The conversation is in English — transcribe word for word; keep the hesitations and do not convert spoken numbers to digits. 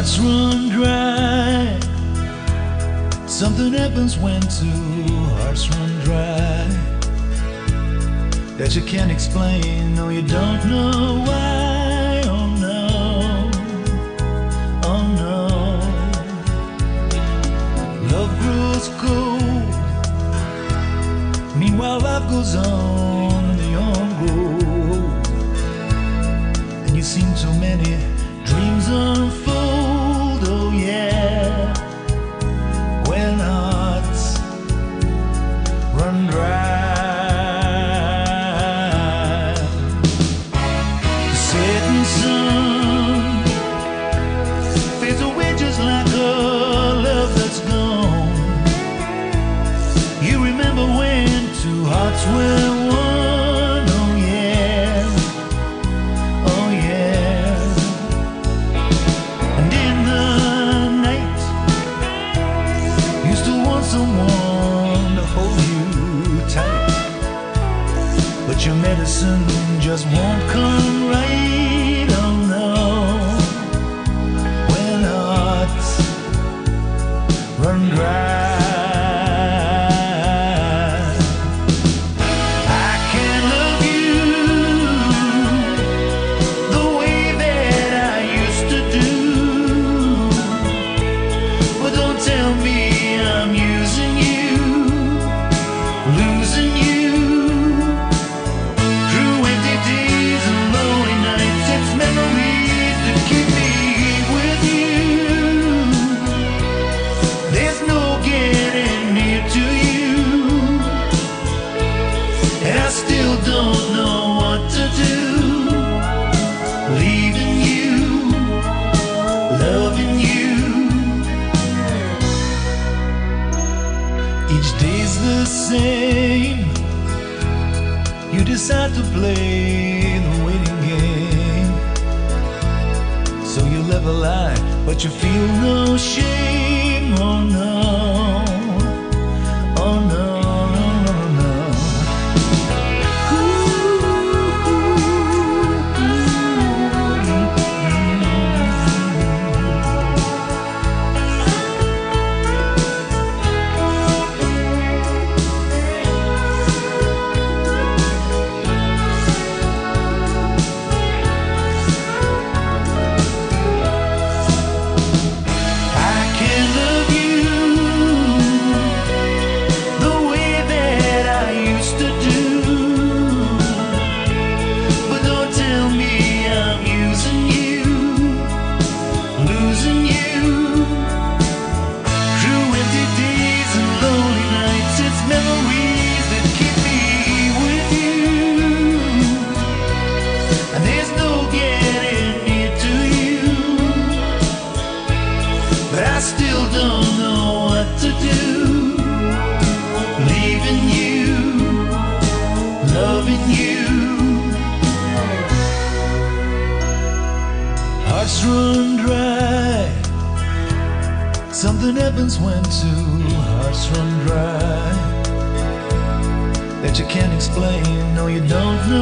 Hearts run dry. Something happens when two hearts run dry that you can't explain. No, you don't know why. Oh no, oh no. Love grows cold. Meanwhile, life goes on and the young grow old. And you've seen so many dreams unfold. Oh yeah. When hearts run dry, the setting sun fades away just like a love that's gone. You remember when two hearts were one? Oh yeah, oh yeah. And in the night, you still want someone to hold you tight, but your medicine just won't come right. Oh no. When hearts run dry, I can't love you the way that I used to do, but don't tell me I'm using you, losing you. Through empty days and lonely nights, it's memories that keep me with you. There's no getting near to you, and I still don't know what to do. Leaving you, loving you. Each day's the same. You decide to play the waiting game, so you live a lie, but you feel no shame. Oh no, oh no, no, no, no. But I still don't know what to do. Leaving you, loving you. Hearts run dry. Something happens when two hearts run dry that you can't explain. No, you don't know